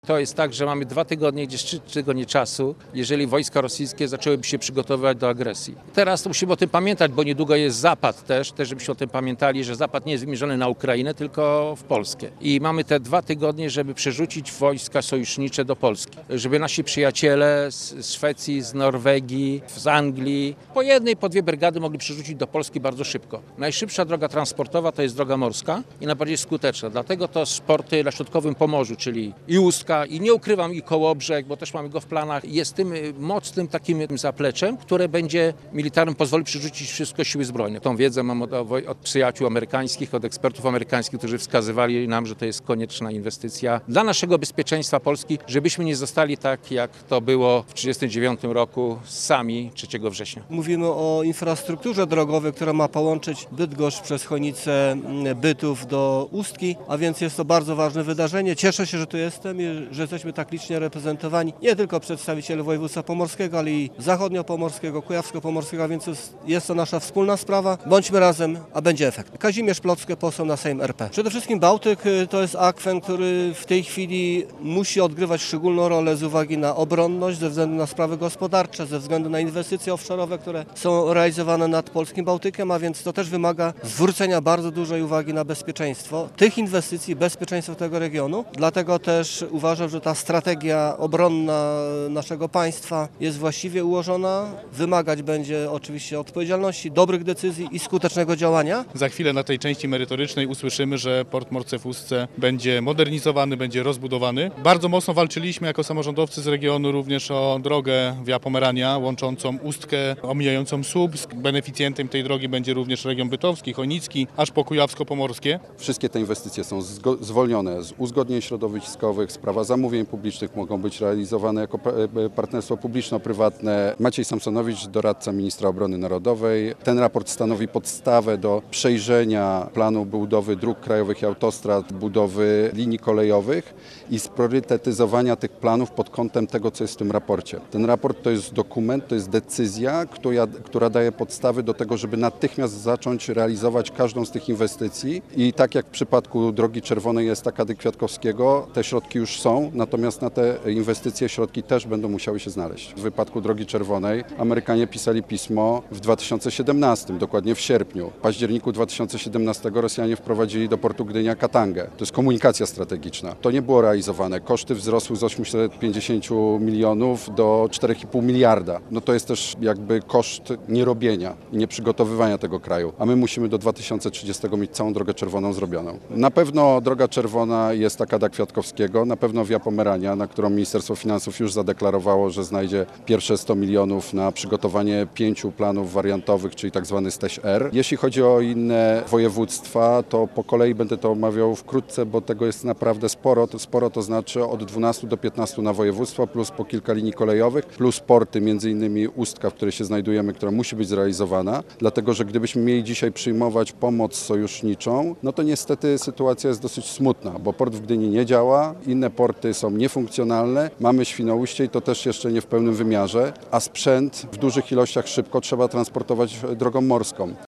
To jest tak, że mamy 2 tygodnie, gdzieś 3 tygodnie czasu, jeżeli wojska rosyjskie zaczęłyby się przygotowywać do agresji. Teraz to musimy o tym pamiętać, bo niedługo jest zapad też żebyśmy o tym pamiętali, że zapad nie jest wymierzony na Ukrainę, tylko w Polskę. I mamy te 2 tygodnie, żeby przerzucić wojska sojusznicze do Polski. Żeby nasi przyjaciele z Szwecji, z Norwegii, z Anglii, po jednej, po 2 brygady mogli przerzucić do Polski bardzo szybko. Najszybsza droga transportowa to jest droga morska i najbardziej skuteczna. Dlatego to sporty na środkowym Pomorzu, czyli i Ustka, i nie ukrywam, i Kołobrzeg, bo też mamy go w planach, jest tym mocnym takim zapleczem, które będzie militarnym pozwoli przerzucić wszystko siły zbrojne. Tą wiedzę mam od przyjaciół amerykańskich, od ekspertów amerykańskich, którzy wskazywali nam, że to jest konieczna inwestycja dla naszego bezpieczeństwa Polski, żebyśmy nie zostali tak, jak to było w 1939 roku sami 3 września. Mówimy o infrastrukturze drogowej, która ma połączyć Bydgoszcz przez Chojnice, Bytów do Ustki, a więc jest to bardzo ważne wydarzenie. Cieszę się, że tu jestem i że jesteśmy tak licznie reprezentowani. Nie tylko przedstawiciele województwa pomorskiego, ale i zachodniopomorskiego, kujawsko-pomorskiego, a więc jest to nasza wspólna sprawa. Bądźmy razem, a będzie efekt. Kazimierz Plocke, poseł na Sejm RP. Przede wszystkim Bałtyk to jest akwen, który w tej chwili musi odgrywać szczególną rolę z uwagi na obronność, ze względu na sprawy gospodarcze, ze względu na inwestycje offshore'owe, które są realizowane nad polskim Bałtykiem, a więc to też wymaga zwrócenia bardzo dużej uwagi na bezpieczeństwo tych inwestycji, bezpieczeństwo tego regionu. Dlatego też uważam, że ta strategia obronna naszego państwa jest właściwie ułożona. Wymagać będzie oczywiście odpowiedzialności, dobrych decyzji i skutecznego działania. Za chwilę na tej części merytorycznej usłyszymy, że port Morce w Ustce będzie modernizowany, będzie rozbudowany. Bardzo mocno walczyliśmy jako samorządowcy z regionu również o drogę Via Pomerania łączącą Ustkę, omijającą Słupsk. Beneficjentem tej drogi będzie również region bytomski, chojnicki, aż po kujawsko-pomorskie. Wszystkie te inwestycje są zwolnione z uzgodnień środowiskowych, sprawa zamówień publicznych mogą być realizowane jako partnerstwo publiczno-prywatne. Maciej Samsonowicz, doradca ministra obrony narodowej. Ten raport stanowi podstawę do przejrzenia planu budowy dróg krajowych i autostrad, budowy linii kolejowych i spriorytetyzowania tych planów pod kątem tego, co jest w tym raporcie. Ten raport to jest dokument, to jest decyzja, która daje podstawy do tego, żeby natychmiast zacząć realizować każdą z tych inwestycji i tak jak w przypadku Drogi Czerwonej jest Akady Kwiatkowskiego, te środki już są, natomiast na te inwestycje środki też będą musiały się znaleźć. W wypadku Drogi Czerwonej Amerykanie pisali pismo w 2017, dokładnie w sierpniu. W październiku 2017 Rosjanie wprowadzili do portu Gdynia Katangę. To jest komunikacja strategiczna. To nie było realizowane. Koszty wzrosły z 850 milionów do 4,5 miliarda. No to jest też jakby koszt nierobienia i nieprzygotowywania tego kraju. A my musimy do 2030 mieć całą Drogę Czerwoną zrobioną. Na pewno Droga Czerwona jest Akada Kwiatkowskiego, na pewno Via Pomerania, na którą Ministerstwo Finansów już zadeklarowało, że znajdzie pierwsze 100 milionów na przygotowanie 5 planów wariantowych, czyli tak zwany STEŚ R. Jeśli chodzi o inne województwa, to po kolei będę to omawiał wkrótce, bo tego jest naprawdę sporo. Sporo to znaczy od 12 do 15 na województwa, plus po kilka linii kolejowych, plus porty, między innymi Ustka, w której się znajdujemy, która musi być zrealizowana. Dlatego, że gdybyśmy mieli dzisiaj przyjmować pomoc sojuszniczą, no to niestety sytuacja jest dosyć smutna, bo port w Gdyni nie działa, inne porty są niefunkcjonalne, mamy Świnoujście i to też jeszcze nie w pełnym wymiarze, a sprzęt w dużych ilościach szybko trzeba transportować drogą morską.